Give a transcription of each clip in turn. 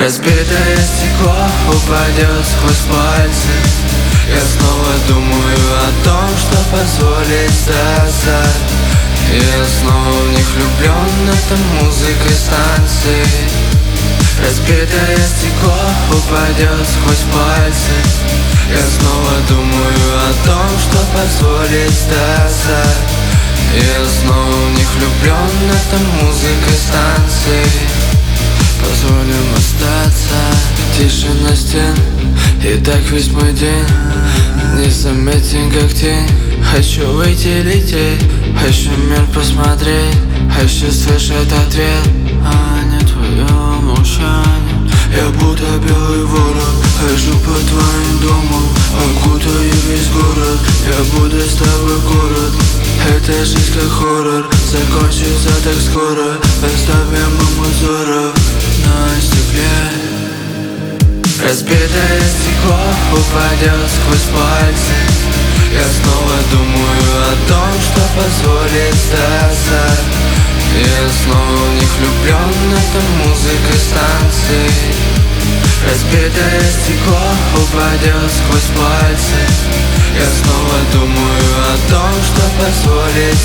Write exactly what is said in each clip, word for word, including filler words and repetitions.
Разбитое стекло упадет сквозь пальцы. Я снова думаю о том, что позволить сказать. Я снова в них влюблен, это музыка станции. Разбитое стекло упадет сквозь пальцы. Я снова думаю о том, что позволить сказать. Я снова в них влюблен, это музыка станции. Позволим остаться. Тишина стен, и так весь мой день незаметен, как тень. Хочу выйти, лететь, хочу мир посмотреть, хочу слышать ответ, а не твое молчание. Я будто белый ворон, хожу по твоим домам, окутаю весь город. Я буду с тобой город. Эта жизнь как хоррор, закончится так скоро. Оставим узоров на стекле. Разбитое стекло упадет сквозь пальцы. Я снова думаю о том, что позволить сказать. Я снова в них влюблен, это музыка станции. Разбитое стекло упадет сквозь пальцы. Я снова думаю о том, что позволить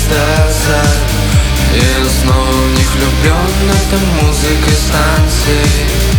сказать. Я снова в них влюблен, это музыка станции.